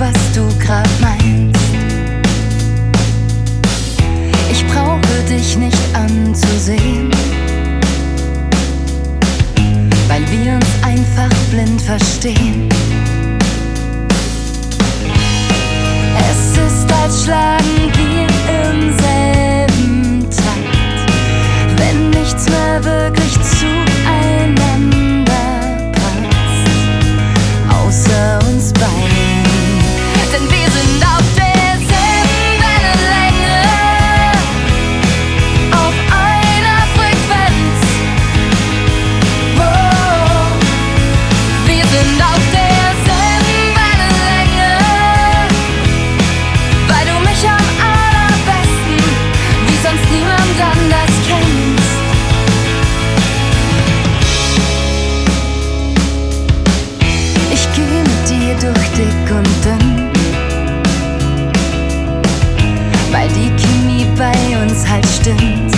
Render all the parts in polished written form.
was du grad meinst. Ich brauche dich nicht anzusehen, weil wir uns einfach blind verstehen. Es ist, als schlagen wir im selben Takt, wenn nichts mehr wirklich zueinander passt, außer uns beiden. Denn wir sind auf derselben Wellenlänge, auf einer Frequenz. Oh, wir sind auf derselben Wellenlänge, weil du mich am allerbesten wie sonst niemand anders kennst. Ich gehe mit dir durch dick und dünn, weil die Chemie bei uns halt stimmt.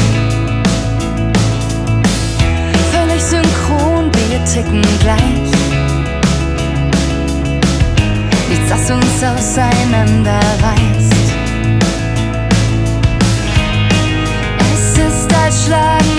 Völlig synchron, wir ticken gleich. Nichts, das uns auseinanderreißt. Es ist, als schlagen